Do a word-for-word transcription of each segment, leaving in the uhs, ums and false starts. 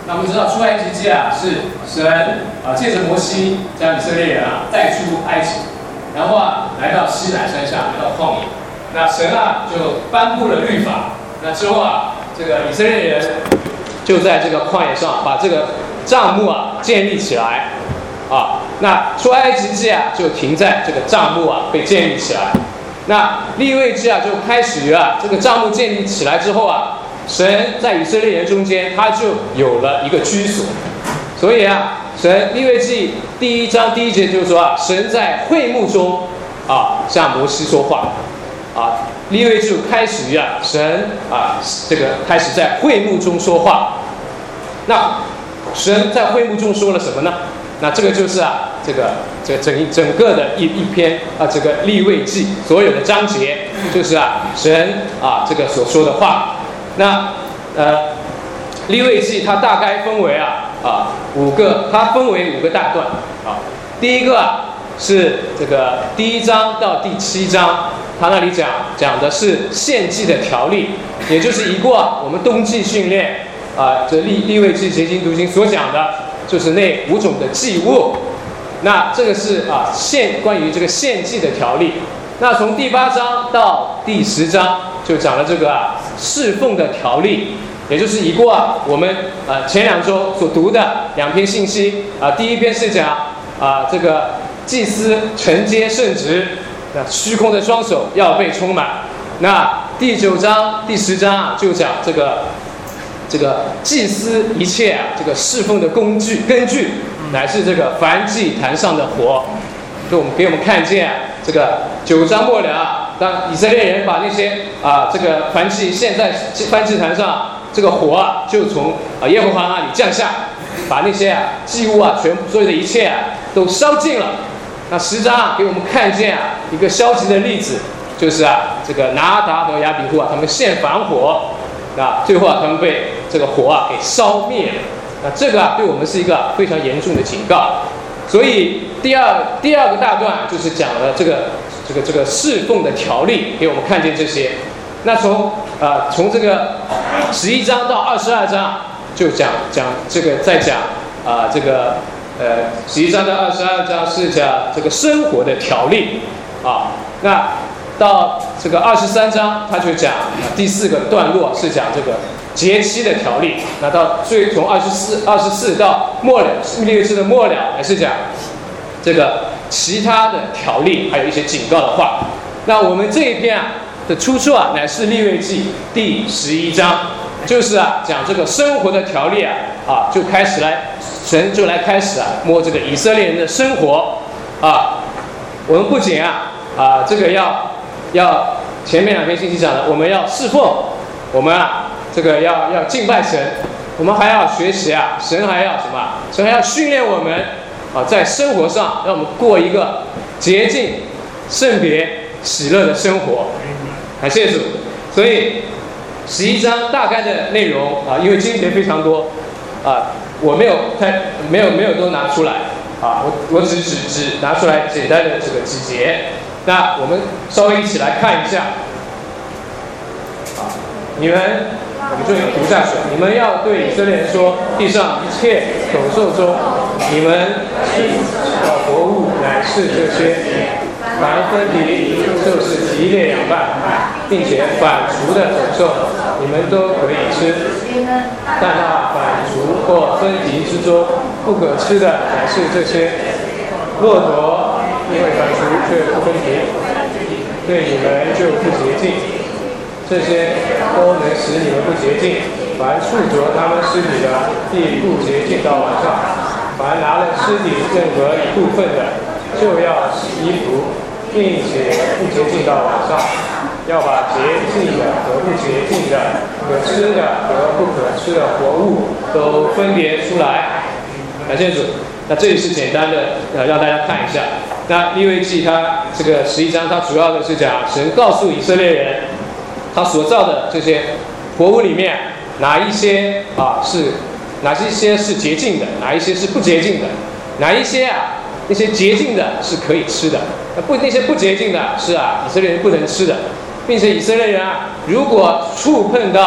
那我们知道出埃及记啊，是神啊借着摩西将以色列人啊带出埃及，然后啊来到西乃山下，来到旷野。那神啊就颁布了律法。那之后啊，这个以色列人就在这个旷野上把这个帐幕啊建立起来啊。那出埃及记啊就停在这个帐幕啊被建立起来。那利未记啊就开始啊这个帐幕建立起来之后啊。神在以色列人中间，他就有了一个居所，所以啊，神利未记第一章第一节就是说啊，神在会幕中啊向摩西说话，啊，利未记开始于啊，神啊这个开始在会幕中说话。那神在会幕中说了什么呢？那这个就是啊，这个这个整整个的一一篇啊，这个利未记所有的章节，就是啊，神啊这个所说的话。那呃，利未记它大概分为啊啊五个，它分为五个大段啊。第一个啊是这个第一章到第七章，它那里讲讲的是献祭的条例，也就是一过啊我们冬季训练啊，这利利未记结经读经所讲的，就是那五种的祭物。那这个是啊献关于这个献祭的条例。那从第八章到第十章就讲了这个啊侍奉的条例，也就是一过啊我们呃前两周所读的两篇信息啊，第一篇是讲啊这个祭司承接圣职，那虚空的双手要被充满。那第九章第十章啊就讲这个这个祭司一切啊这个侍奉的工具根据乃是这个燔祭坛上的火，就我们给我们看见啊这个九章末了啊，当以色列人把那些啊这个燔祭献在燔祭坛上，这个火啊就从啊耶和华那里降下，把那些啊祭物啊全部所有的一切啊都烧尽了。那十章啊给我们看见啊一个消极的例子，就是啊这个拿达和亚比户啊他们献反火，那最后啊他们被这个火啊给烧灭了。那这个啊对我们是一个非常严重的警告。所以第二第二个大段就是讲了这个这个这个侍奉的条例，给我们看见这些。那从呃从这个十一章到二十二章就讲讲这个在讲啊、呃、这个呃十一章到二十二章是讲这个生活的条例啊。那到这个二十三章他就讲、呃、第四个段落是讲这个节期的条例。那到最从二十四二十四到末了利未记的末了还是讲这个其他的条例，还有一些警告的话。那我们这一篇啊的出处啊乃是利未记第十一章，就是啊讲这个生活的条例啊啊就开始来神就来开始啊摸这个以色列人的生活啊。我们不仅啊啊这个要要前面两篇信息讲的，我们要侍奉，我们啊这个要要敬拜神，我们还要学习啊，神还要什么？神还要训练我们啊，在生活上让我们过一个洁净、圣别、喜乐的生活。感谢主。所以十一章大概的内容啊，因为经节非常多啊，我没有太没有没有都拿出来啊，我我只只只拿出来简单的这个几节。那我们稍微一起来看一下啊，你们。我们就读下去。你们要对以色列人说：地上一切走兽中，你们吃的活物乃是这些。凡分离就是提列两半，并且反刍的走兽，你们都可以吃。但那反刍或分离之中不可吃的乃是这些。骆驼因为反刍却不分离，对你们就不洁净。这些都能使你们不洁净。凡触着他们尸体的，必不洁净到晚上。凡拿了尸体任何一部分的，就要洗衣服，并且不洁净到晚上。要把洁净的和不洁净的、可吃的和不可吃的活物都分别出来。感谢主。那这里是简单的呃让大家看一下。那利未记它这个十一章，它主要的是讲神告诉以色列人。他所造的这些活物里面，哪一些啊是哪一些是洁净的，哪一些是不洁净的，哪一些啊那些洁净的是可以吃的，那不那些不洁净的是啊以色列人不能吃的，并且以色列人啊如果触碰到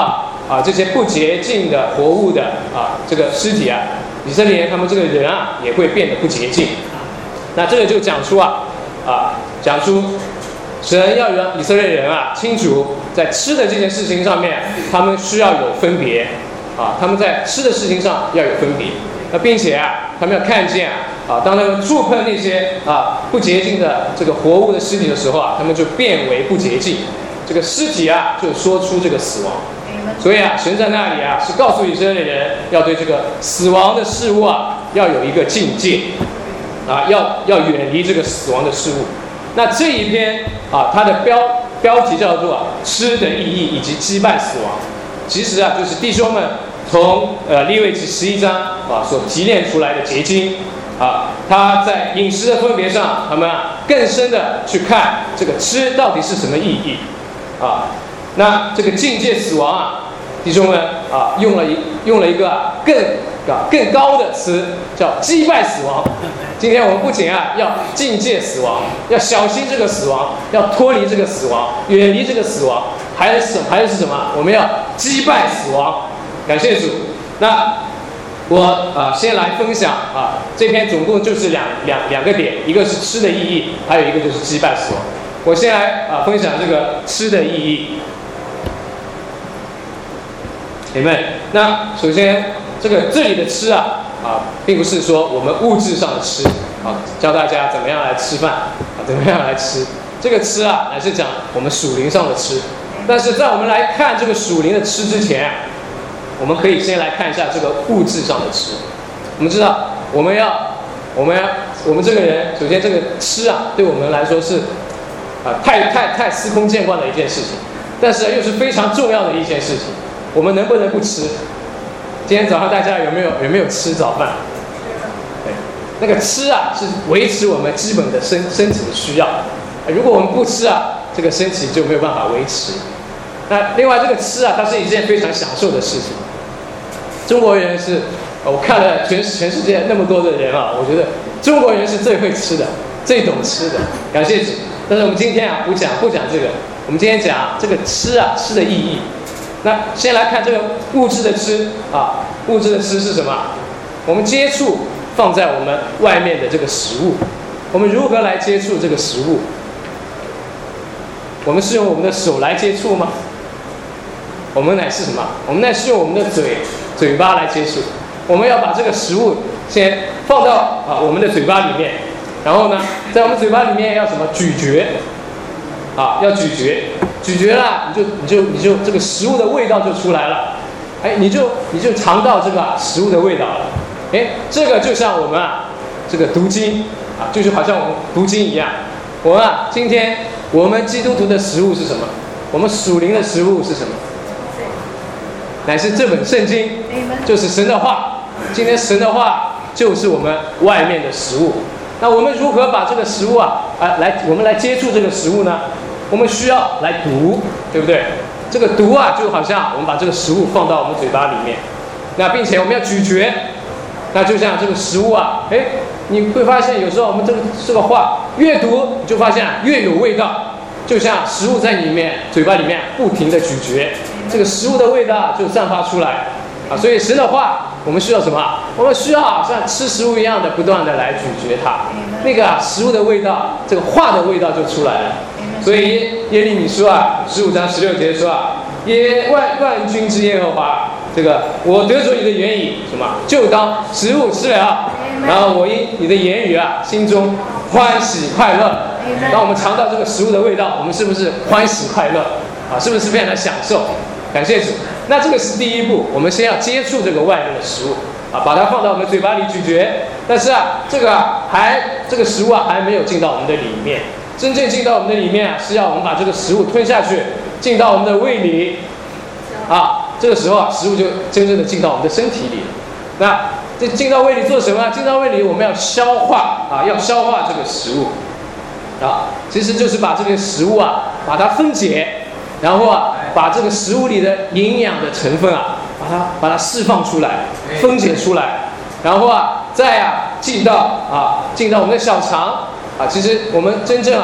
啊这些不洁净的活物的啊这个尸体啊，以色列人他们这个人啊也会变得不洁净。那这个就讲出啊啊讲出神要让以色列人啊清楚在吃的这件事情上面，他们需要有分别啊，他们在吃的事情上要有分别。那并且啊，他们要看见啊，啊当他们触碰那些啊不洁净的这个活物的尸体的时候啊，他们就变为不洁净。这个尸体啊，就说出这个死亡。所以啊，神在那里啊，是告诉以色列人要对这个死亡的事物啊，要有一个境界，啊，要要远离这个死亡的事物。那这一篇啊，它的标标题叫做、啊“吃的意义以及击败死亡”。其实啊，就是弟兄们从呃利未记十一章啊所提炼出来的结晶啊，他在饮食的分别上，他们啊更深的去看这个吃到底是什么意义啊。那这个境界死亡啊，弟兄们啊，用了一用了一个、啊、更啊更高的词，叫击败死亡。今天我们不仅啊要境界死亡，要小心这个死亡，要脱离这个死亡，远离这个死亡，还是还是什么？我们要击败死亡。感谢主。那我啊先来分享啊，这篇总共就是两两两个点，一个是吃的意义，还有一个就是击败死亡。我先来啊分享这个吃的意义。姐妹，那首先这个这里的吃啊啊，并不是说我们物质上的吃啊，教大家怎么样来吃饭啊，怎么样来吃。这个吃啊，乃是讲我们属灵上的吃。但是在我们来看这个属灵的吃之前，我们可以先来看一下这个物质上的吃。我们知道，我们要，我们要，我们这个人，首先这个吃啊，对我们来说是啊太太太司空见惯的一件事情，但是又是非常重要的一件事情。我们能不能不吃？今天早上大家有没有有没有吃早饭？对，那个吃啊是维持我们基本的身身体的需要。如果我们不吃啊，这个身体就没有办法维持。那另外这个吃啊，它是一件非常享受的事情。中国人是，我看了全全世界那么多的人啊，我觉得中国人是最会吃的，最懂吃的。感谢主。但是我们今天啊不讲不讲这个，我们今天讲这个吃啊吃的意义。那先来看这个物质的吃啊，物质的吃是什么？我们接触放在我们外面的这个食物，我们如何来接触这个食物？我们是用我们的手来接触吗？我们乃是什么？我们乃是用我们的嘴嘴巴来接触。我们要把这个食物先放到啊我们的嘴巴里面，然后呢，在我们嘴巴里面要什么？咀嚼啊，要咀嚼。咀嚼了，你就你就你就这个食物的味道就出来了，哎，你就你就尝到这个食物的味道了，哎，这个就像我们啊，这个读经啊，就是好像我们读经一样，我们啊，今天我们基督徒的食物是什么？我们属灵的食物是什么？乃是这本圣经，就是神的话。今天神的话就是我们外面的食物。那我们如何把这个食物啊啊来我们来接触这个食物呢？我们需要来读，对不对？这个读啊，就好像我们把这个食物放到我们嘴巴里面，那并且我们要咀嚼，那就像这个食物啊，哎，你会发现有时候我们这个这个话越读，你就发现越有味道，就像食物在里面嘴巴里面不停的咀嚼，这个食物的味道就散发出来啊。所以神的话，我们需要什么？我们需要像吃食物一样的不断的来咀嚼它，那个啊食物的味道，这个话的味道就出来了。所以耶利米书啊十五章十六节说啊，耶万万军之耶和华，这个我得着你的言语什么，就当食物吃了，然后我因你的言语啊心中欢喜快乐。当我们尝到这个食物的味道，我们是不是欢喜快乐啊？是不是非常的享受？感谢主。那这个是第一步，我们先要接触这个外面的食物啊，把它放到我们嘴巴里咀嚼。但是啊，这个啊还这个食物啊还没有进到我们的里面。真正进到我们的里面啊，是要我们把这个食物吞下去，进到我们的胃里，啊，这个时候啊，食物就真正的进到我们的身体里。那这进到胃里做什么？进到胃里，我们要消化啊，要消化这个食物，啊，其实就是把这个食物啊，把它分解，然后啊，把这个食物里的营养的成分啊，把它把它释放出来，分解出来，然后啊，再啊进到啊进到我们的小肠。啊，其实我们真正啊啊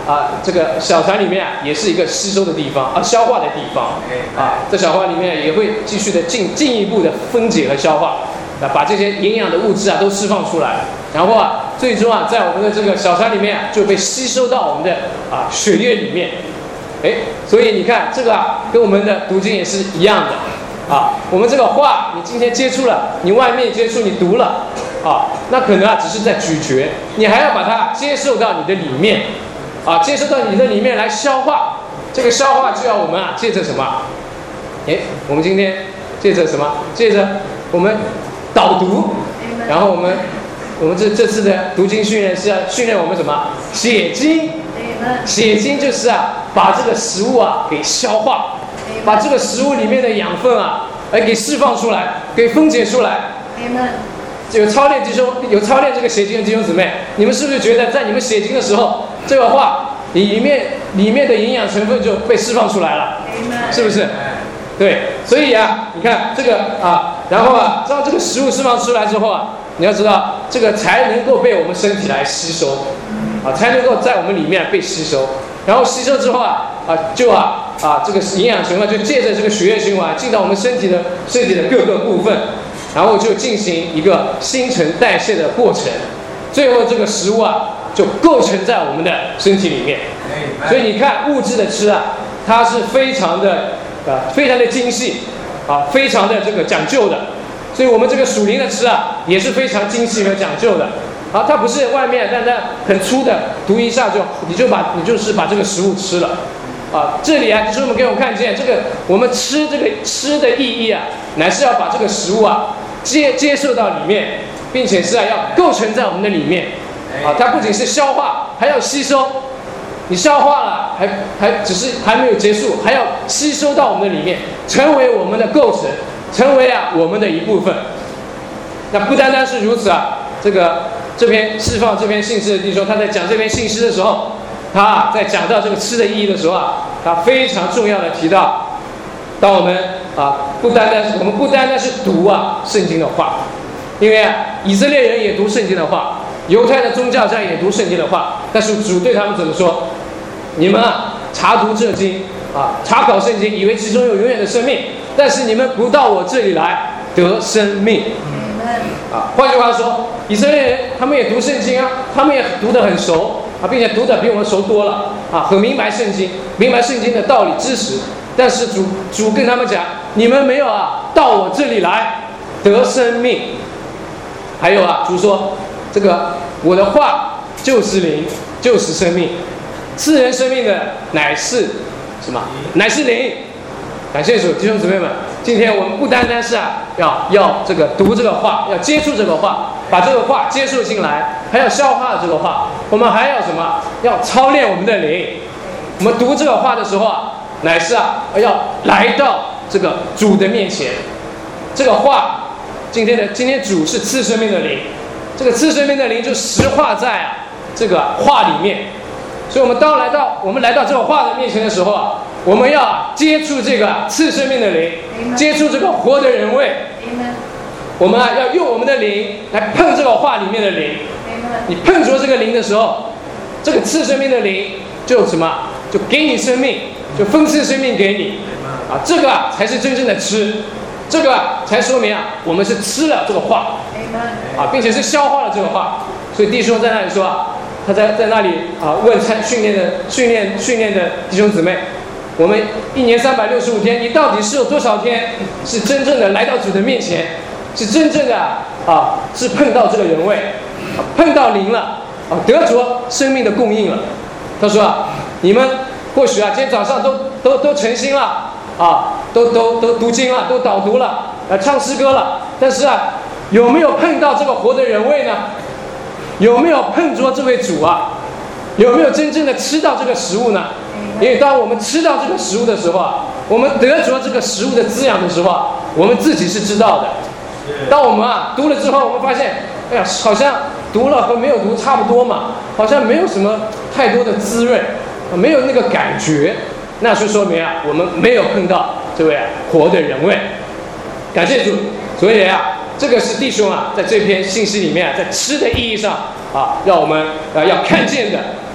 啊，这个小肠里面啊，也是一个吸收的地方啊，消化的地方啊，在小肠里面也会继续的进进一步的分解和消化，啊，把这些营养的物质啊都释放出来，然后啊，最终啊，在我们的这个小肠里面啊，就被吸收到我们的啊血液里面，哎，所以你看这个啊，跟我们的读经也是一样的啊，我们这个话你今天接触了，你外面接触你读了啊，那可能啊只是在咀嚼，你还要把它接受到你的里面。啊，接受到你的里面来消化，这个消化就要我们啊，借着什么？哎，我们今天借着什么？借着我们导读，然后我们我们这这次的读经训练是要训练我们什么？写经，写经就是啊，把这个食物啊给消化，把这个食物里面的养分啊，哎给释放出来，给分解出来。有操练弟兄，有操练这个写经的弟兄姊妹，你们是不是觉得在你们写经的时候，这个话里面里面的营养成分就被释放出来了，是不是？对，所以啊，你看这个啊，然后啊，当这个食物释放出来之后啊，你要知道这个才能够被我们身体来吸收，啊，才能够在我们里面被吸收，然后吸收之后啊，啊就啊啊这个营养成分就借着这个血液循环进到我们身体的身体的各个部分。然后就进行一个新陈代谢的过程，最后这个食物啊就构成在我们的身体里面。所以你看物质的吃啊，它是非常的呃非常的精细啊，非常的这个讲究的。所以我们这个属灵的吃啊也是非常精细和讲究的啊，它不是外面单单很粗的读一下就你就把你就是把这个食物吃了。啊，这里啊，就是我们给我们看见这个，我们吃这个吃的意义啊，乃是要把这个食物啊接接受到里面，并且是啊要构成在我们的里面，啊，它不仅是消化，还要吸收。你消化了，还还只是还没有结束，还要吸收到我们的里面，成为我们的构成，成为啊我们的一部分。那不单单是如此啊，这个这篇释放这篇信息的弟兄，他在讲这篇信息的时候。他在讲到这个吃的意义的时候啊，他非常重要的提到，当我们啊不单单是我们不单单是读啊圣经的话，因为啊以色列人也读圣经的话，犹太的宗教家也读圣经的话，但是主对他们怎么说？你们啊查读这经啊，查考圣经，以为其中有永远的生命，但是你们不到我这里来得生命。啊，换句话说，以色列人他们也读圣经啊，他们也读得很熟。啊，并且读得比我们熟多了啊，很明白圣经，明白圣经的道理知识。但是主主跟他们讲，你们没有啊，到我这里来得生命。还有啊，主说这个我的话就是灵，就是生命，赐人生命的乃是什么？乃是灵。感谢主，弟兄姊妹们，今天我们不单单是啊，要要这个读这个话，要接触这个话，把这个话接受进来，还要消化这个话。我们还要什么？要操练我们的灵。我们读这个话的时候啊，乃是啊，要来到这个主的面前。这个话，今天的今天主是赐生命的灵，这个赐生命的灵就实化在啊这个话里面。所以，我们当来到我们来到这个话的面前的时候啊，我们要啊接触这个赐生命的灵，接触这个活的人位。我们啊要用我们的灵来碰这个话里面的灵。你碰着这个灵的时候，这个赐生命的灵就什么？就给你生命，就分赐生命给你。啊，这个啊才是真正的吃，这个啊才说明啊我们是吃了这个话，啊，并且是消化了这个话。所以弟兄在那里说啊。他在在那里啊问参训练的训练训练的弟兄姊妹，我们一年三百六十五天，你到底是有多少天是真正的来到主的面前，是真正的啊是碰到这个人位，啊、碰到灵了啊，得着生命的供应了。他说啊，你们或许啊今天早上都都都诚心了啊，都都都读经了，都导读了，啊唱诗歌了，但是啊有没有碰到这个活的人位呢？有没有碰着这位主啊？有没有真正的吃到这个食物呢？因为当我们吃到这个食物的时候啊，我们得着这个食物的滋养的时候啊，我们自己是知道的。当我们啊读了之后，我们发现，哎呀，好像读了和没有读差不多嘛，好像没有什么太多的滋润，没有那个感觉，那就说明啊，我们没有碰到这位、啊、活的人位。感谢主，所以啊。这个是弟兄啊，在这篇信息里面、啊，在吃的意义上啊，让我们呃要看见的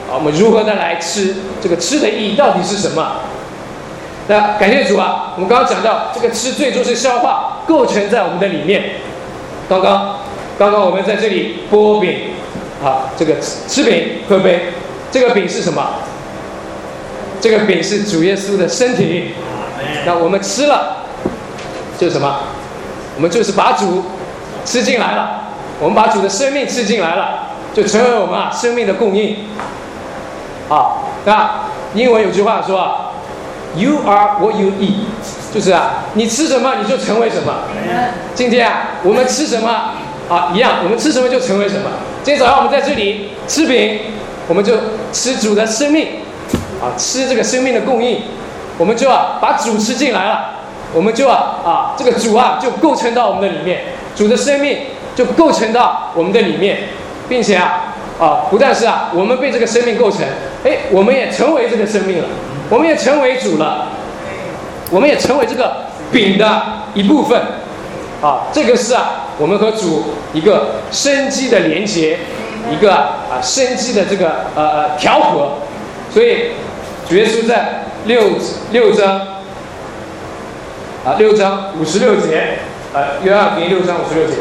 啊，我们如何的来吃？这个吃的意义到底是什么？那感谢主啊，我们刚刚讲到这个吃最终是消化，构成在我们的里面。刚刚刚刚我们在这里剥饼啊，这个吃饼喝杯，这个饼是什么？这个饼是主耶稣的身体。那我们吃了，就是什么？我们就是把主吃进来了，我们把主的生命吃进来了，就成为我们啊生命的供应。啊，那英文有句话说啊 ，You are what you eat， 就是啊，你吃什么你就成为什么。今天啊，我们吃什么啊一样，我们吃什么就成为什么。今天早上我们在这里吃饼，我们就吃主的生命，啊，吃这个生命的供应，我们就啊把主吃进来了，我们就啊啊这个主啊就构成到我们的里面，主的生命就构成到我们的里面，并且啊。啊，不但是啊，我们被这个生命构成，哎，我们也成为这个生命了，我们也成为主了，我们也成为这个饼的一部分。啊，这个是啊，我们和主一个生机的连结，一个啊生机的这个呃呃调和。所以主耶稣在六六章啊六章五十六节，呃约翰福音六章五十六节。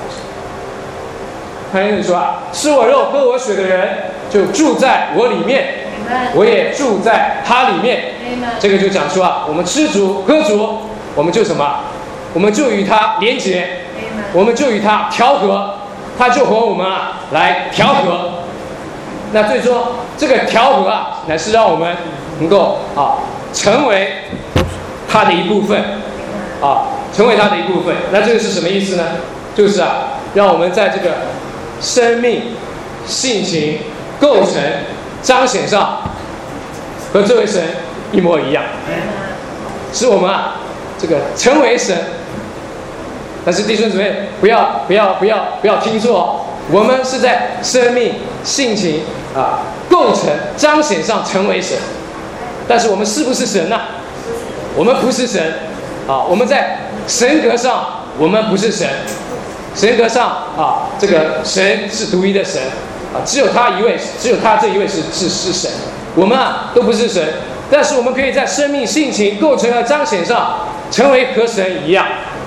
他因为说啊，吃我肉喝我血的人就住在我里面，我也住在他里面。这个就讲说啊，我们吃主喝主，我们就什么？我们就与他连结，我们就与他调和，他就和我们啊来调和。那最终这个调和啊，乃是让我们能够啊成为他的一部分，啊成为他的一部分。那这个是什么意思呢？就是啊，让我们在这个生命、性情、构成、彰显上，和这位神一模一样，使我们啊，这个成为神。但是弟兄姊妹，不要不要不要不要听错，我们是在生命、性情啊、构成、彰显上成为神。但是我们是不是神呢？我们不是神啊！我们在神格上，我们不是神。神格上啊，这个神是独一的神啊，只有他一位，只有他这一位是是是神，我们啊都不是神，但是我们可以在生命、性情、构成和彰显上成为和神一样。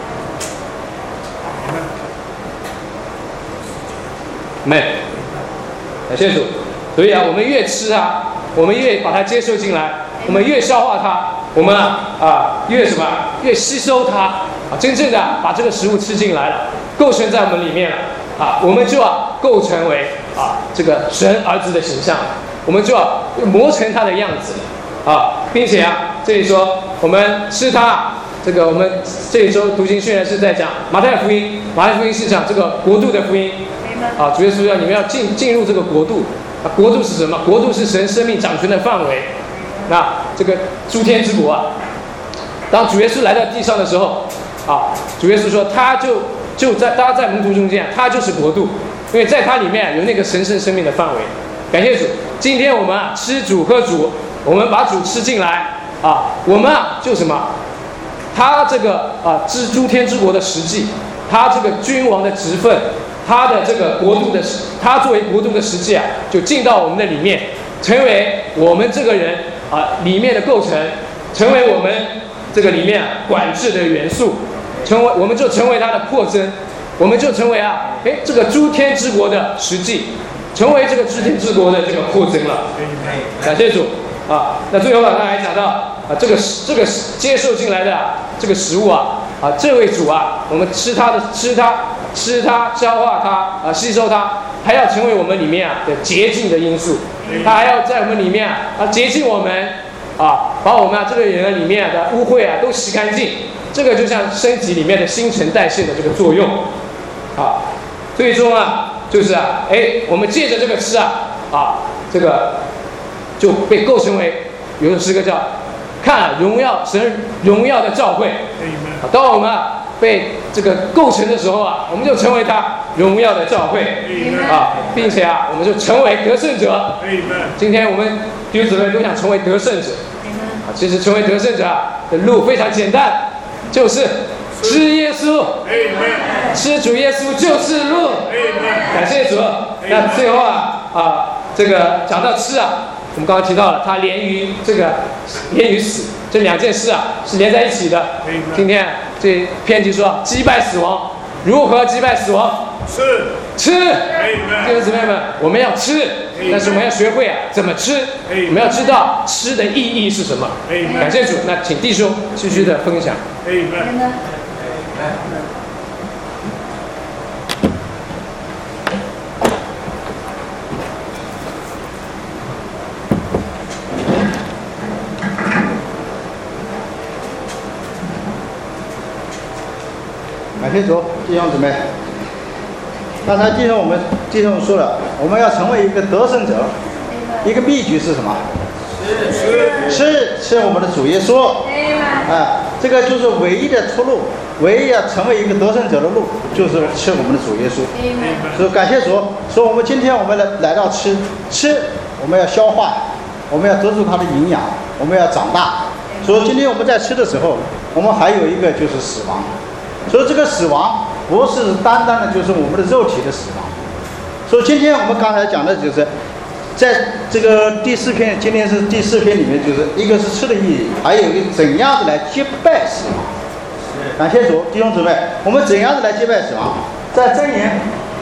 没，感谢主。所以啊，我们越吃啊，我们越把它接受进来，我们越消化它，我们啊啊越什么？越吸收它啊，真正的把这个食物吃进来了。构成在我们里面了啊，我们就要构成为啊这个神儿子的形象，我们就要磨成他的样子啊，并且啊这里说我们吃它，这个我们这一周读经训练是在讲马太福音，马太福音是讲这个国度的福音啊，主耶稣要你们要进进入这个国度啊，国度是什么？国度是神生命掌权的范围。那这个诸天之国啊，当主耶稣来到地上的时候啊，主耶稣说他就。就在大家在门徒中间，他就是国度，因为在他里面有那个神圣生命的范围。感谢主，今天我们啊吃主喝主，我们把主吃进来啊，我们啊就什么？他这个啊知诸天之国的实际，他这个君王的职分，他的这个国度的，他作为国度的实际啊，就进到我们的里面，成为我们这个人啊里面的构成，成为我们这个里面管制的元素。成为我们就成为它的扩增，我们就成为啊，哎，这个诸天之国的实际，成为这个诸天之国的这个扩增了。感谢主啊！那最后啊，他还讲到啊，这个这个接受进来的、啊、这个食物啊，啊，这位主啊，我们吃它的吃它吃它消化它啊，吸收它，还要成为我们里面啊的洁净的因素，它还要在我们里面啊啊洁净我们啊，把我们啊这个人里面的污秽啊都洗干净。这个就像身体里面的新陈代谢的这个作用，啊，最终啊，就是啊，哎，我们借着这个吃啊，啊，这个就被构成为有的诗歌叫看啊荣耀神荣耀的召会，啊，当我们啊被这个构成的时候啊，我们就成为他荣耀的召会，啊，并且啊，我们就成为得胜者。今天我们弟兄姊妹都想成为得胜者，啊，其实成为得胜者的路非常简单。就是吃耶稣，吃主耶稣就是路。感谢主。那最后啊啊，这这个讲到吃啊，我们刚刚提到了，它连于这个连于死，这两件事啊是连在一起的。今天这篇题说击败死亡，如何击败死亡？ 吃吃。弟兄姊妹们，我们要吃，但是我们要学会啊怎么吃，我们要知道吃的意义是什么。感谢主，那请弟兄继续的分享。 感谢主，弟兄姊妹。刚才弟兄我们弟兄说了，我们要成为一个得胜者，一个秘诀是什么？吃吃吃我们的主耶稣。啊，这个就是唯一的出路，唯一要成为一个得胜者的路，就是吃我们的主耶稣。所以感谢主，说我们今天我们来来到吃吃，我们要消化，我们要得出它的营养，我们要长大。所以今天我们在吃的时候，我们还有一个就是死亡。所以这个死亡不是单单的就是我们的肉体的死亡。所以今天我们刚才讲的就是在这个第四篇，今天是第四篇里面，就是一个是吃的意义，还有一个怎样子来击败死亡。感谢主，弟兄姊妹，我们怎样子来击败死亡？在箴言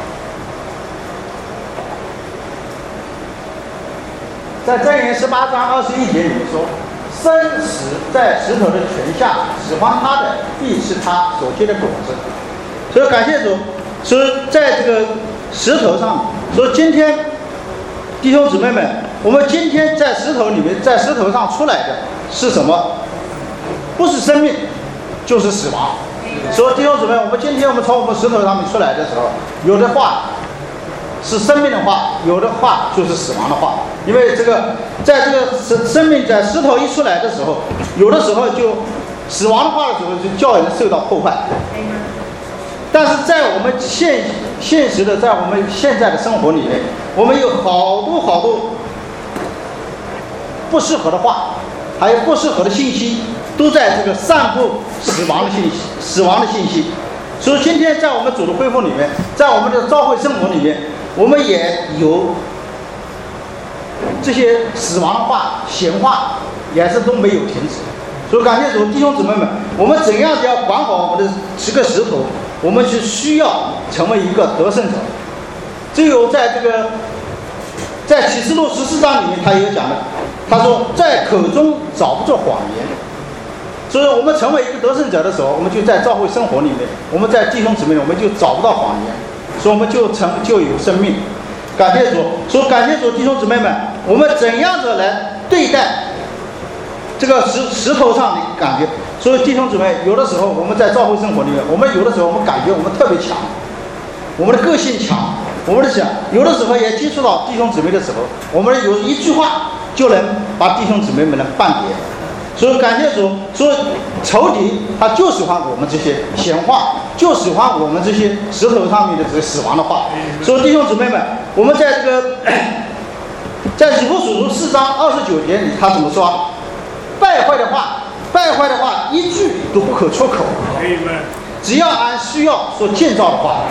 在箴言十八章二十一节里面说，生死在石头的泉下，喜欢他的必是他所结的果子。所以感谢主，所以在这个石头上，所以今天弟兄姊妹们，我们今天在石头里面，在石头上出来的是什么？不是生命，就是死亡。所以弟兄姊妹，我们今天我们从我们石头上面出来的时候，有的话是生命的话，有的话就是死亡的话。因为这个在这个生生命在石头一出来的时候，有的时候就死亡的话的时候，就叫人受到破坏。但是在我们现现实的，在我们现在的生活里面，我们有好多好多不适合的话，还有不适合的信息，都在这个散布死亡的信息，死亡的信息。所以今天在我们主的恢复里面，在我们的教会生活里面，我们也有这些死亡的话、闲话，也是都没有停止。所以感谢主，弟兄姊妹们，我们怎样要管好我们的这个石头？我们是需要成为一个得胜者。只有在这个在启示录十四章里面，他也有讲的，他说在口中找不着谎言。所以我们成为一个得胜者的时候，我们就在教会生活里面，我们在弟兄姊妹，我们就找不到谎言，所以我们就成就有生命。感谢主，所以感谢主，弟兄姊妹们，我们怎样子来对待这个石石头上的感觉？所以弟兄姊妹，有的时候我们在教会生活里面，我们有的时候我们感觉我们特别强，我们的个性强，我们的想，有的时候也接触到弟兄姊妹的时候，我们有一句话就能把弟兄姊妹们能絆跌。所以感谢主，所以仇敌他就喜欢我们这些闲话，就喜欢我们这些石头上面的这些死亡的话。所以弟兄姊妹们，我们在这个在以弗所书四章二十九节里，他怎么说？败坏的话，败坏的话一句都不可出口，只要按需要说建造的话，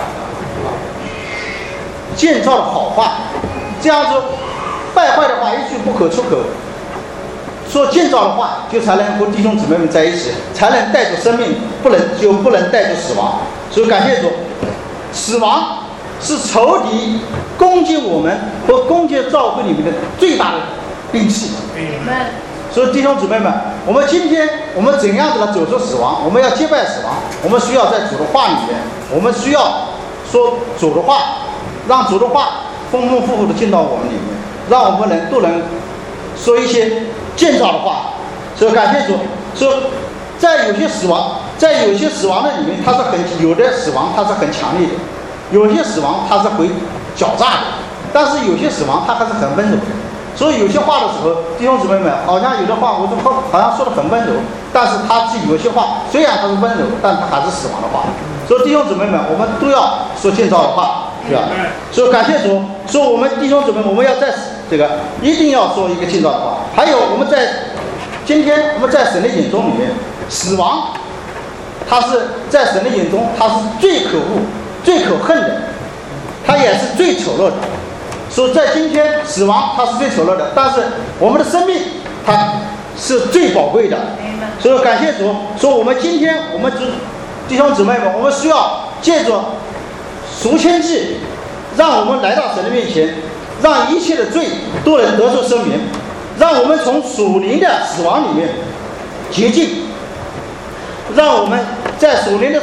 建造的好话，这样子败坏的话一句不可出口，说建造的话，就才能和弟兄姊妹们在一起，才能带着生命，不能就不能带着死亡。所以感谢主，死亡是仇敌攻击我们和攻击教会里面的最大的兵器。所以弟兄姊妹们，我们今天我们怎样子来走出死亡？我们要击败死亡，我们需要在主的话里面，我们需要说主的话，让主的话丰丰富富的进到我们里面，让我们能都能说一些建造的话。所以感谢主，说在有些死亡，在有些死亡的里面，它是很有的死亡它是很强烈的，有些死亡它是会狡诈的，但是有些死亡它还是很温柔的。所以有些话的时候，弟兄姊妹们，好像有的话我说好像说的很温柔，但是它是有些话虽然它是温柔，但它还是死亡的话。所以弟兄姊妹们，我们都要说建造的话，对吧？所以感谢主，说我们弟兄姊妹，我们要在这个一定要说一个建造的话。还有我们在今天我们在神的眼中里面，死亡，它是在神的眼中，它是最可恶、最可恨的，它也是最丑陋的。 说在今天死亡它是最丑陋的，但是我们的生命它是最宝贵的。所以感谢主，说我们今天我们弟兄姊妹们，我们需要借着赎愆祭，让我们来到神的面前，让一切的罪都能得受赦免，让我们从属灵的死亡里面洁净，让我们在属灵的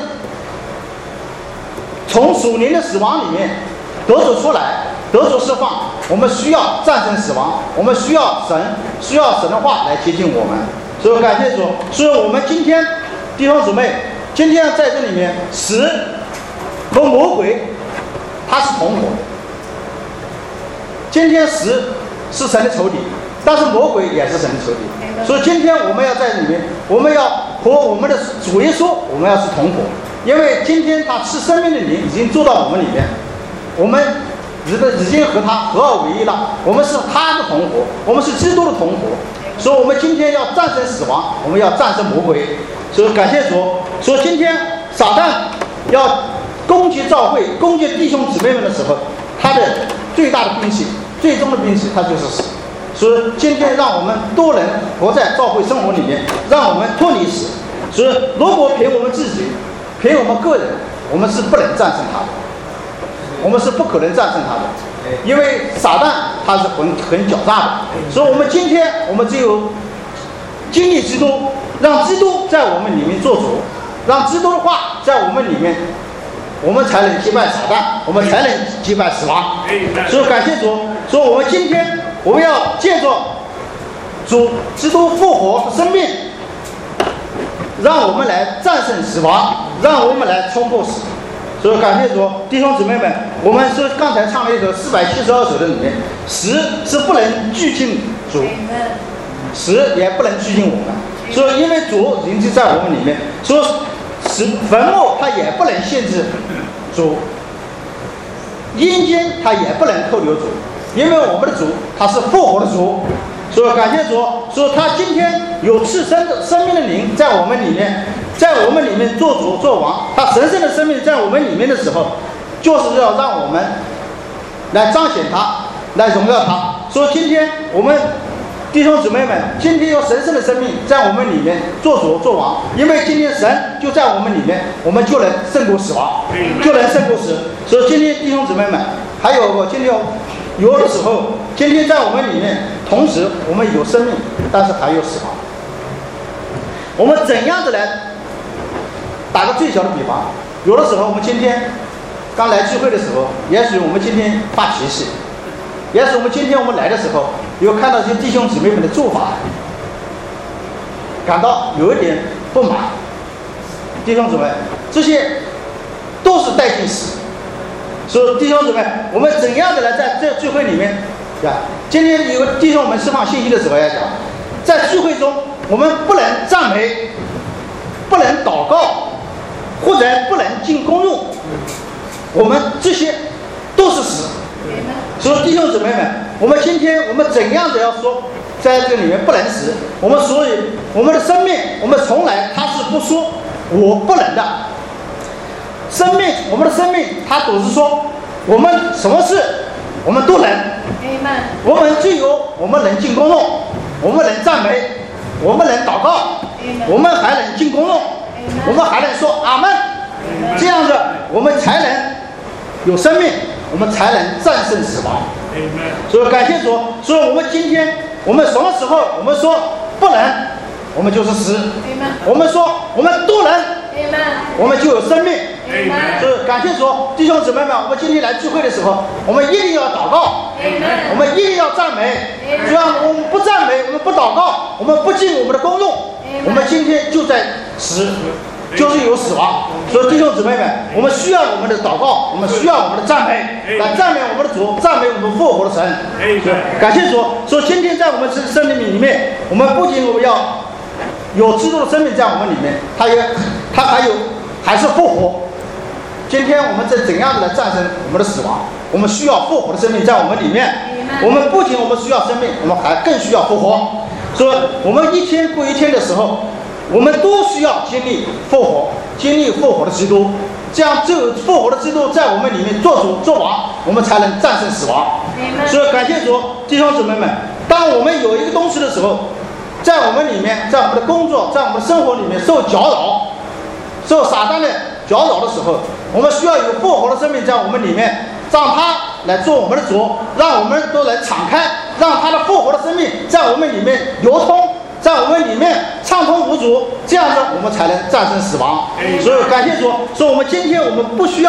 从属灵的死亡里面得走出来，得着释放。我们需要战胜死亡，我们需要神，需要神的话来接近我们。所以感谢主，所以我们今天弟兄姊妹，今天在这里面，死和魔鬼它是同伙。今天死是神的仇敌，但是魔鬼也是神的仇敌。所以今天我们要在里面，我们要和我们的主耶稣，我们要是同伙。因为今天他赐生命的灵已经住到我们里面，我们已经和他合二为一了，我们是他的同伙，我们是基督的同伙。所以我们今天要战胜死亡，我们要战胜魔鬼。所以感谢主，所以今天撒旦要攻击教会、攻击弟兄姊妹们的时候，他的最大的兵器、最终的兵器，他就是死。所以今天让我们都能活在教会生活里面，让我们脱离死。所以如果凭我们自己，凭我们个人，我们是不能战胜他的，我们是不可能战胜他的，因为撒旦他是很很狡诈的。所以我们今天我们只有经历基督，让基督在我们里面做主，让基督的话在我们里面，我们才能击败撒旦，我们才能击败死亡。所以感谢主，所以我们今天我们要借着主基督复活的生命，让我们来战胜死亡，让我们来冲破死。所以感谢主，弟兄姊妹们，我们是刚才唱了一首四百七十二首的里面，死是不能拘禁主，死也不能拘禁我们。所以因为主已经在我们里面，所以死坟墓它也不能限制主，阴间它也不能扣留主，因为我们的主他是复活的主。所以感谢主，说他今天有赐生的生命的灵在我们里面，在我们里面做主做王，他神圣的生命在我们里面的时候，就是要让我们来彰显他，来荣耀他。所以今天我们弟兄姊妹们，今天有神圣的生命在我们里面做主做王，因为今天神就在我们里面，我们就能胜过死亡，就能胜过死。所以今天弟兄姊妹们，还有我今天有的时候，今天在我们里面，同时我们有生命，但是还有死亡。我们怎样的来打个最小的比方？有的时候我们今天刚来聚会的时候，也许我们今天发脾气，也许我们今天我们来的时候，有看到一些弟兄姊妹们的做法，感到有一点不满。弟兄姊妹，这些都是带进死。所以弟兄姊妹，我们怎样的来在这聚会里面？今天有弟兄我们释放信息的时候要讲，在聚会中我们不能赞美，不能祷告，或者不能进公用，我们这些都是死。所以弟兄姊妹们，我们今天我们怎样的要说，在这里面不能死，我们所以我们的生命，我们从来他是不说我不能的。生命，我们的生命，他总是说我们什么事我们都能。我们具有，我们能进公用，我们能赞美，我们能祷告，我们还能进公用，我们还能说阿们。这样子我们才能有生命，我们才能战胜死亡。所以感谢主，所以我们今天我们什么时候我们说不能，我们就是死；我们说我们都能，我们就有生命。所以感谢主，弟兄姊妹们，我们今天来聚会的时候，我们一定要祷告，我们一定要赞美。只要我们不赞美，我们不祷告，我们不尽我们的功用，我们今天就在死，就是有死亡。所以弟兄姊妹们，我们需要我们的祷告，我们需要我们的赞美，来赞美我们的主，赞美我们复活的神。感谢主，所以今天在我们生生命里面，我们不仅我们要有基督的生命在我们里面，他也他还有还是复活。今天我们在怎样的来战胜我们的死亡？我们需要复活的生命在我们里面。我们不仅我们需要生命，我们还更需要复活。所以我们一天过一天的时候，我们都需要经历复活，经历复活的基督， 将这复活的基督在我们里面做主做王，我们才能战胜死亡。所以感谢主，弟兄姊妹们，当我们有一个东西的时候，在我们里面，在我们的工作，在我们的生活里面受搅扰，受撒旦的搅扰的时候，我们需要有复活的生命在我们里面，让他来做我们的主，让我们都来敞开，让他的复活的生命在我们里面流通，在我们里面畅通无阻，这样子我们才能战胜死亡。所以感谢主，说我们今天我们不需要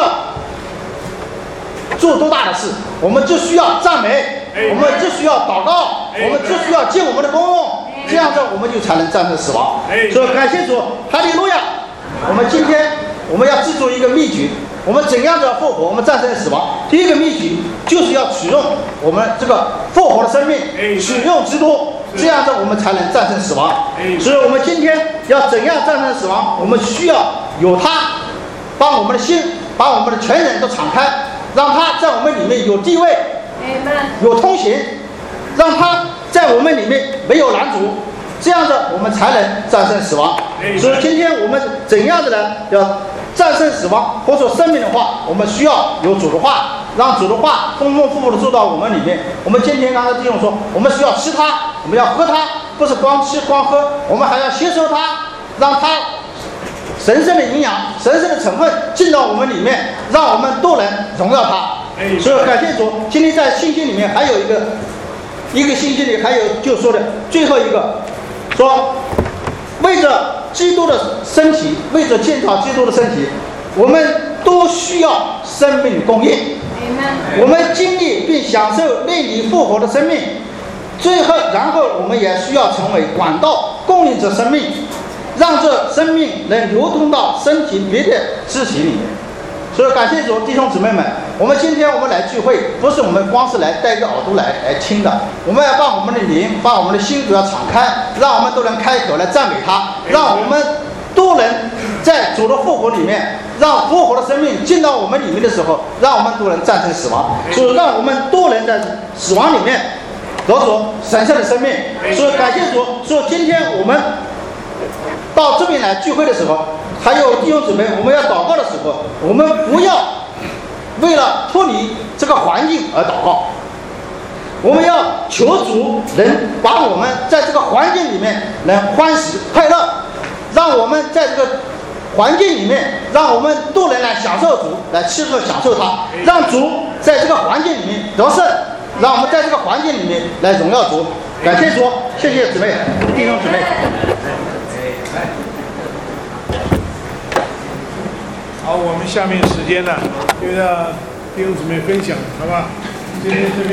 做多大的事，我们就需要赞美，我们就需要祷告，我们就需要尽我们的功用，这样子我们就才能战胜死亡。所以感谢主，哈利路亚！我们今天我们要记住一个秘诀，我们怎样子复活，我们战胜死亡。第一个秘诀就是要取用我们这个复活的生命，取用基督，这样子我们才能战胜死亡。所以我们今天要怎样战胜死亡？我们需要有他把我们的心，把我们的全人都敞开，让他在我们里面有地位，有通行，让他在我们里面没有拦阻，这样子我们才能战胜死亡。所以今天我们怎样的呢？要战胜死亡或者生命的话，我们需要有主的话，让主的话丰丰富富的住到我们里面。我们今天刚才弟兄说，我们需要吃它，我们要喝它，不是光吃光喝，我们还要吸收它，让它神圣的营养、神圣的成分进到我们里面，让我们都能荣耀它。所以感谢主，今天在信息里面还有一个一个信息里还有就说的最后一个，说为着基督的身体，为着建造基督的身体，我们都需要生命供应。我们经历并享受内里复活的生命，最后然后我们也需要成为管道，供应着生命，让这生命能流通到身体别的肢体里面。所以感谢主，弟兄姊妹们，我们今天我们来聚会，不是我们光是来带个耳朵来来听的，我们要把我们的灵，把我们的心都要敞开，让我们都能开口来赞美他，让我们都能在主的复活里面，让复活的生命进到我们里面的时候，让我们都能战胜死亡，所以让我们都能在死亡里面得着神圣的生命。所以感谢主，所以今天我们到这边来聚会的时候，还有弟兄姊妹，我们要祷告的时候，我们不要为了脱离这个环境而祷告，我们要求主能把我们在这个环境里面能欢喜快乐，让我们在这个环境里面，让我们都能来享受主，来吃喝享受它，让主在这个环境里面得胜，让我们在这个环境里面来荣耀主。感谢主，谢谢姊妹弟兄姊妹。 好，我们下面时间呢，就让弟兄姊妹分享，好吧？今天这边。